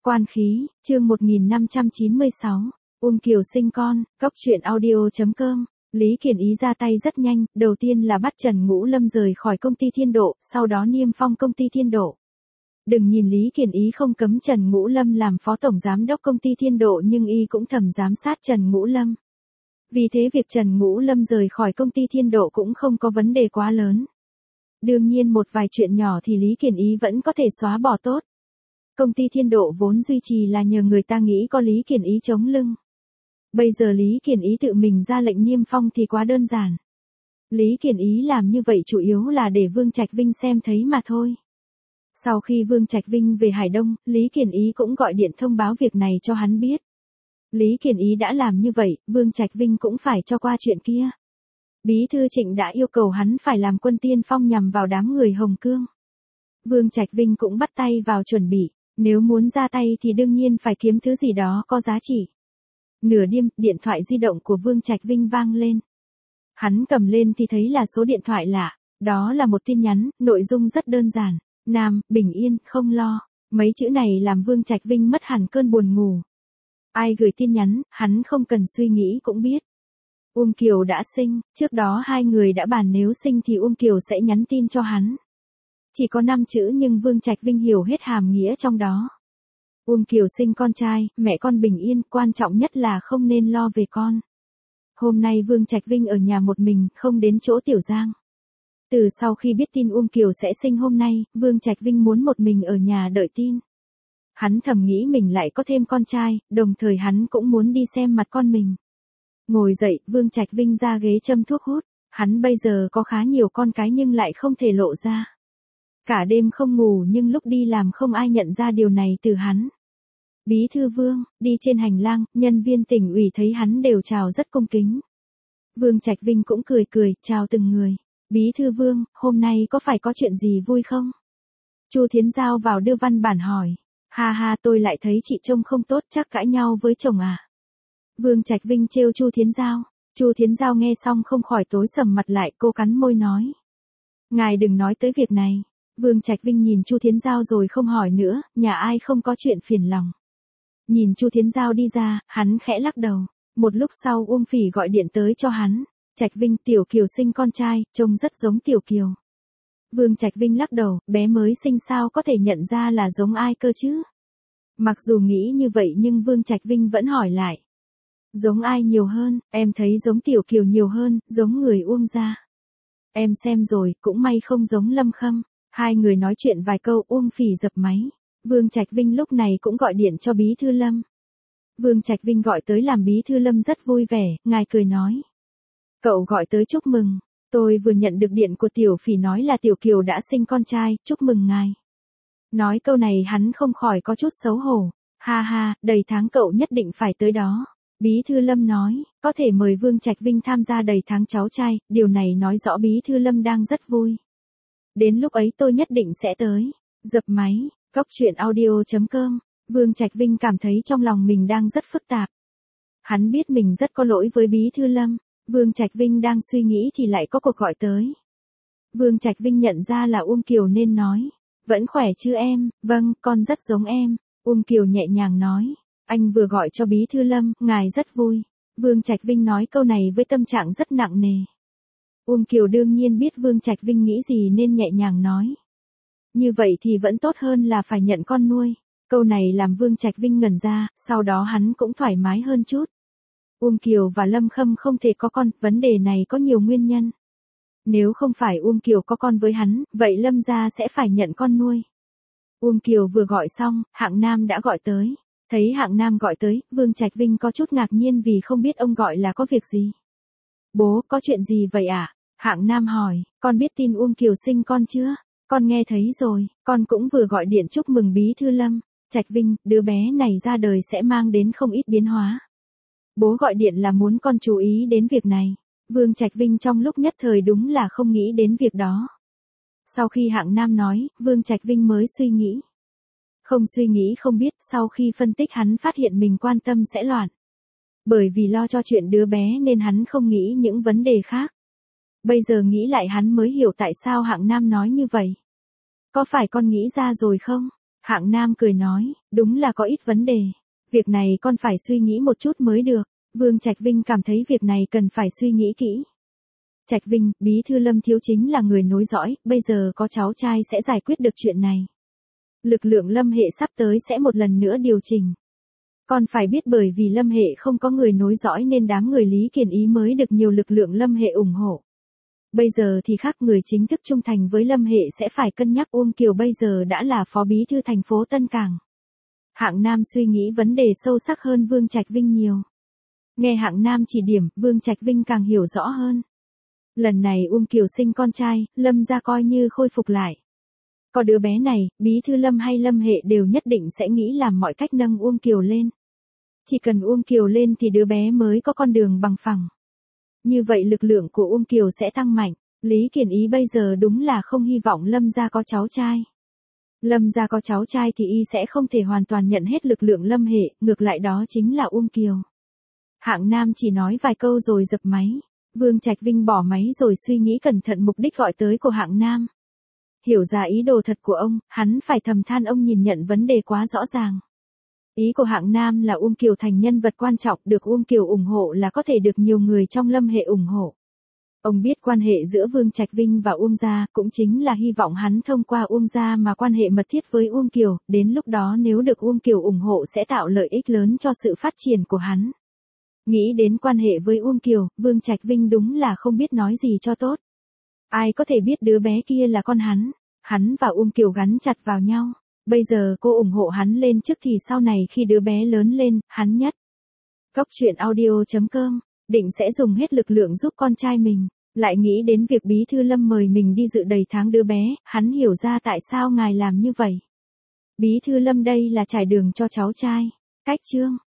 Quan khí, chương 1596, Kiều sinh con, cóc truyện audio.com. Lý Kiền Ý ra tay rất nhanh, đầu tiên là bắt Trần Ngũ Lâm rời khỏi công ty Thiên Độ, sau đó niêm phong công ty Thiên Độ. Đừng nhìn Lý Kiền Ý không cấm Trần Ngũ Lâm làm phó tổng giám đốc công ty Thiên Độ nhưng y cũng thầm giám sát Trần Ngũ Lâm. Vì thế việc Trần Ngũ Lâm rời khỏi công ty Thiên Độ cũng không có vấn đề quá lớn. Đương nhiên một vài chuyện nhỏ thì Lý Kiền Ý vẫn có thể xóa bỏ tốt. Công ty Thiên Độ vốn duy trì là nhờ người ta nghĩ có Lý Kiền Ý chống lưng. Bây giờ Lý Kiền Ý tự mình ra lệnh niêm phong thì quá đơn giản. Lý Kiền Ý làm như vậy chủ yếu là để Vương Trạch Vinh xem thấy mà thôi. Sau khi Vương Trạch Vinh về Hải Đông, Lý Kiền Ý cũng gọi điện thông báo việc này cho hắn biết. Lý Kiền Ý đã làm như vậy, Vương Trạch Vinh cũng phải cho qua chuyện kia. Bí thư Trịnh đã yêu cầu hắn phải làm quân tiên phong nhằm vào đám người Hồng Cương. Vương Trạch Vinh cũng bắt tay vào chuẩn bị, nếu muốn ra tay thì đương nhiên phải kiếm thứ gì đó có giá trị. Nửa đêm, điện thoại di động của Vương Trạch Vinh vang lên. Hắn cầm lên thì thấy là số điện thoại lạ, đó là một tin nhắn, nội dung rất đơn giản. Nam, bình yên, không lo. Mấy chữ này làm Vương Trạch Vinh mất hẳn cơn buồn ngủ. Ai gửi tin nhắn, hắn không cần suy nghĩ cũng biết. Kiều đã sinh, trước đó hai người đã bàn nếu sinh thì Kiều sẽ nhắn tin cho hắn. Chỉ có 5 chữ nhưng Vương Trạch Vinh hiểu hết hàm nghĩa trong đó. Kiều sinh con trai, mẹ con bình yên, quan trọng nhất là không nên lo về con. Hôm nay Vương Trạch Vinh ở nhà một mình, không đến chỗ Tiểu Giang. Từ sau khi biết tin Kiều sẽ sinh hôm nay, Vương Trạch Vinh muốn một mình ở nhà đợi tin. Hắn thầm nghĩ mình lại có thêm con trai, đồng thời hắn cũng muốn đi xem mặt con mình. Ngồi dậy, Vương Trạch Vinh ra ghế châm thuốc hút. Hắn bây giờ có khá nhiều con cái nhưng lại không thể lộ ra. Cả đêm không ngủ nhưng lúc đi làm không ai nhận ra điều này từ hắn. Bí thư Vương, đi trên hành lang, nhân viên tỉnh ủy thấy hắn đều chào rất cung kính. Vương Trạch Vinh cũng cười, chào từng người. Bí thư Vương, hôm nay có phải có chuyện gì vui không? Chu Thiến Giao vào đưa văn bản hỏi. Ha, tôi lại thấy chị trông không tốt, chắc cãi nhau với chồng à? Vương Trạch Vinh trêu Chu Thiến Giao. Chu Thiến Giao nghe xong không khỏi tối sầm mặt lại, cô cắn môi nói. Ngài đừng nói tới việc này. Vương Trạch Vinh nhìn Chu Thiến Giao rồi không hỏi nữa, nhà ai không có chuyện phiền lòng. Nhìn Chu Thiến Giao đi ra, hắn khẽ lắc đầu. Một lúc sau Phỉ gọi điện tới cho hắn. Trạch Vinh, Tiểu Kiều sinh con trai, trông rất giống Tiểu Kiều. Vương Trạch Vinh lắc đầu, bé mới sinh sao có thể nhận ra là giống ai cơ chứ? Mặc dù nghĩ như vậy nhưng Vương Trạch Vinh vẫn hỏi lại. Giống ai nhiều hơn, em thấy giống Tiểu Kiều nhiều hơn, giống người Uông gia. Em xem rồi, cũng may không giống Lâm Khâm. Hai người nói chuyện vài câu, Phỉ dập máy. Vương Trạch Vinh lúc này cũng gọi điện cho Bí thư Lâm. Vương Trạch Vinh gọi tới làm Bí thư Lâm rất vui vẻ, ngài cười nói. Cậu gọi tới chúc mừng. Tôi vừa nhận được điện của Tiểu Phỉ nói là Tiểu Kiều đã sinh con trai, chúc mừng ngài. Nói câu này hắn không khỏi có chút xấu hổ. Ha, đầy tháng cậu nhất định phải tới đó. Bí thư Lâm nói, có thể mời Vương Trạch Vinh tham gia đầy tháng cháu trai, điều này nói rõ Bí thư Lâm đang rất vui. Đến lúc ấy tôi nhất định sẽ tới. Dập máy, cóc truyện audio.com. Vương Trạch Vinh cảm thấy trong lòng mình đang rất phức tạp. Hắn biết mình rất có lỗi với Bí thư Lâm. Vương Trạch Vinh đang suy nghĩ thì lại có cuộc gọi tới. Vương Trạch Vinh nhận ra là Kiều nên nói. Vẫn khỏe chứ em? Vâng, con rất giống em. Kiều nhẹ nhàng nói. Anh vừa gọi cho Bí thư Lâm, ngài rất vui. Vương Trạch Vinh nói câu này với tâm trạng rất nặng nề. Kiều đương nhiên biết Vương Trạch Vinh nghĩ gì nên nhẹ nhàng nói. Như vậy thì vẫn tốt hơn là phải nhận con nuôi. Câu này làm Vương Trạch Vinh ngẩn ra, sau đó hắn cũng thoải mái hơn chút. Kiều và Lâm Khâm không thể có con, vấn đề này có nhiều nguyên nhân. Nếu không phải Kiều có con với hắn, vậy Lâm gia sẽ phải nhận con nuôi. Kiều vừa gọi xong, Hạng Nam đã gọi tới. Thấy Hạng Nam gọi tới, Vương Trạch Vinh có chút ngạc nhiên vì không biết ông gọi là có việc gì. Bố, có chuyện gì vậy ạ? Hạng Nam hỏi, con biết tin Kiều sinh con chưa? Con nghe thấy rồi, con cũng vừa gọi điện chúc mừng Bí thư Lâm. Trạch Vinh, đứa bé này ra đời sẽ mang đến không ít biến hóa. Bố gọi điện là muốn con chú ý đến việc này. Vương Trạch Vinh trong lúc nhất thời đúng là không nghĩ đến việc đó. Sau khi Hạng Nam nói, Vương Trạch Vinh mới suy nghĩ. Không suy nghĩ không biết, sau khi phân tích hắn phát hiện mình quan tâm sẽ loạn. Bởi vì lo cho chuyện đứa bé nên hắn không nghĩ những vấn đề khác. Bây giờ nghĩ lại hắn mới hiểu tại sao Hạng Nam nói như vậy. Có phải con nghĩ ra rồi không? Hạng Nam cười nói, đúng là có ít vấn đề. Việc này con phải suy nghĩ một chút mới được. Vương Trạch Vinh cảm thấy việc này cần phải suy nghĩ kỹ. Trạch Vinh, bí thư Lâm Thiếu chính là người nối dõi, bây giờ có cháu trai sẽ giải quyết được chuyện này. Lực lượng Lâm Hệ sắp tới sẽ một lần nữa điều chỉnh. Con phải biết bởi vì Lâm Hệ không có người nối dõi nên đám người Lý Kiền Ý mới được nhiều lực lượng Lâm Hệ ủng hộ. Bây giờ thì khác, người chính thức trung thành với Lâm Hệ sẽ phải cân nhắc. Uông Kiều bây giờ đã là phó bí thư thành phố Tân Cảng. Hạng Nam suy nghĩ vấn đề sâu sắc hơn Vương Trạch Vinh nhiều. Nghe Hạng Nam chỉ điểm, Vương Trạch Vinh càng hiểu rõ hơn. Lần này Uông Kiều sinh con trai, Lâm gia coi như khôi phục lại. Có đứa bé này, bí thư Lâm hay Lâm Hệ đều nhất định sẽ nghĩ làm mọi cách nâng Uông Kiều lên. Chỉ cần Uông Kiều lên thì đứa bé mới có con đường bằng phẳng. Như vậy lực lượng của Uông Kiều sẽ tăng mạnh. Lý Kiền Ý bây giờ đúng là không hy vọng Lâm gia có cháu trai. Lâm gia có cháu trai thì y sẽ không thể hoàn toàn nhận hết lực lượng Lâm Hệ, ngược lại đó chính là Uông Kiều. Hạng Nam chỉ nói vài câu rồi dập máy. Vương Trạch Vinh bỏ máy rồi suy nghĩ cẩn thận mục đích gọi tới của Hạng Nam. Hiểu ra ý đồ thật của ông, hắn phải thầm than ông nhìn nhận vấn đề quá rõ ràng. Ý của Hạng Nam là Uông Kiều thành nhân vật quan trọng, được Uông Kiều ủng hộ là có thể được nhiều người trong Lâm Hệ ủng hộ. Ông biết quan hệ giữa Vương Trạch Vinh và Uông gia, cũng chính là hy vọng hắn thông qua Uông gia mà quan hệ mật thiết với Uông Kiều, đến lúc đó nếu được Uông Kiều ủng hộ sẽ tạo lợi ích lớn cho sự phát triển của hắn. Nghĩ đến quan hệ với Uông Kiều, Vương Trạch Vinh đúng là không biết nói gì cho tốt. Ai có thể biết đứa bé kia là con hắn và Uông Kiều gắn chặt vào nhau. Bây giờ cô ủng hộ hắn lên trước thì sau này khi đứa bé lớn lên, hắn nhất. Góc truyện audio.com, định sẽ dùng hết lực lượng giúp con trai mình. Lại nghĩ đến việc bí thư Lâm mời mình đi dự đầy tháng đứa bé, hắn hiểu ra tại sao ngài làm như vậy. Bí thư Lâm đây là trải đường cho cháu trai. Cách chương